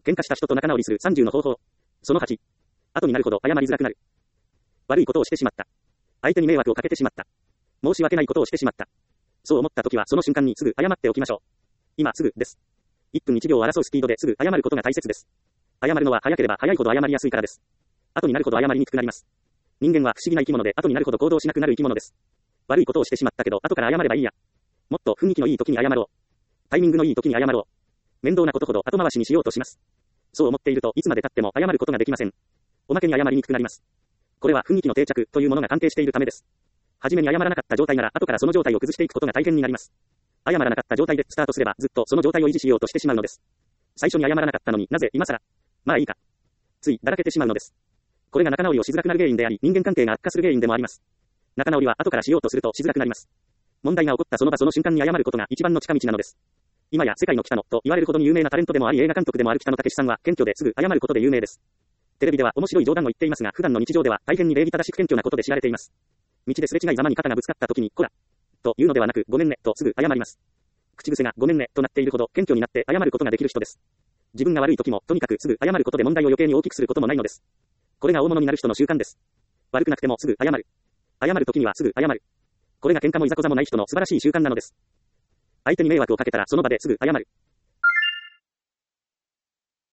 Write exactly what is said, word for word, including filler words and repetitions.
喧嘩した人と仲直りするさんじゅうの方法。そのはち。後になるほど謝りづらくなる。悪いことをしてしまった。相手に迷惑をかけてしまった。申し訳ないことをしてしまった。そう思ったときはその瞬間にすぐ謝っておきましょう。今すぐです。いっぷんいちびょうを争うスピードですぐ謝ることが大切です。謝るのは早ければ早いほど謝りやすいからです。後になるほど謝りにくくなります。人間は不思議な生き物で後になるほど行動しなくなる生き物です。悪いことをしてしまったけど後から謝ればいいや。もっと雰囲気のいい時に謝ろう。タイミングのいい時に謝ろう。面倒なことほど後回しにしようとします。そう思っているといつまで経っても謝ることができません。おまけに謝りにくくなります。これは雰囲気の定着というものが関係しているためです。はじめに謝らなかった状態なら後からその状態を崩していくことが大変になります。謝らなかった状態でスタートすればずっとその状態を維持しようとしてしまうのです。最初に謝らなかったのになぜ今更。まあいいか。ついだらけてしまうのです。これが仲直りをしづらくなる原因であり、人間関係が悪化する原因でもあります。仲直りは後からしようとするとしづらくなります。問題が起こったその場その瞬間に謝ることが一番の近道なのです。今や世界の北野と言われるほどに有名なタレントでもあり映画監督でもある北野武さんは謙虚ですぐ謝ることで有名です。テレビでは面白い冗談を言っていますが普段の日常では大変に礼儀正しく謙虚なことで知られています。道ですれ違いざまに肩がぶつかった時にこらというのではなくごめんねとすぐ謝ります。口癖がごめんねとなっているほど謙虚になって謝ることができる人です。自分が悪い時もとにかくすぐ謝ることで問題を余計に大きくすることもないのです。これが大物になる人の習慣です。悪くなくてもすぐ謝る。謝る時にはすぐ謝る。これが喧嘩もいざこざもない人の素晴らしい習慣なのです。相手に迷惑をかけたらその場ですぐ謝る。